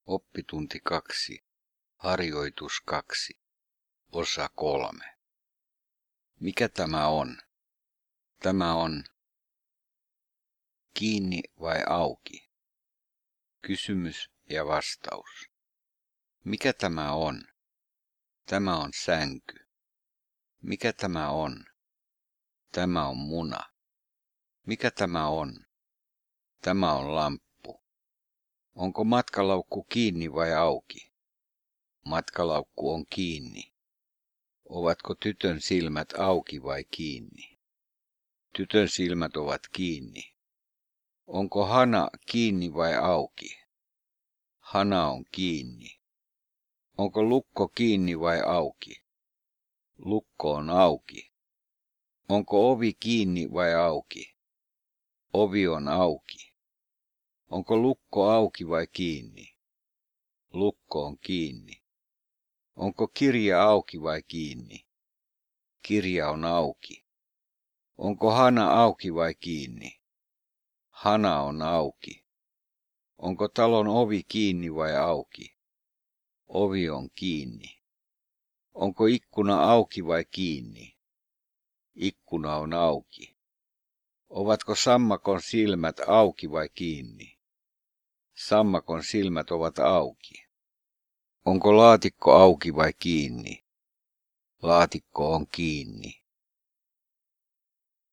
Oppitunti 2, harjoitus 2, osa 3. Mikä tämä on? Tämä on kiinni vai auki? Kysymys ja vastaus. Mikä tämä on? Tämä on sänky. Mikä tämä on? Tämä on muna. Mikä tämä on? Tämä on lamppu. Onko matkalaukku kiinni vai auki? Matkalaukku on kiinni. Ovatko tytön silmät auki vai kiinni? Tytön silmät ovat kiinni. Onko hana kiinni vai auki? Hana on kiinni. Onko lukko kiinni vai auki? Lukko on auki. Onko ovi kiinni vai auki? Ovi on auki. Onko lukko auki vai kiinni? Lukko on kiinni. Onko kirja auki vai kiinni? Kirja on auki. Onko hana auki vai kiinni? Hana on auki. Onko talon ovi kiinni vai auki? Ovi on kiinni. Onko ikkuna auki vai kiinni? Ikkuna on auki. Ovatko sammakon silmät auki vai kiinni? Sammakon silmät ovat auki. Onko laatikko auki vai kiinni? Laatikko on kiinni.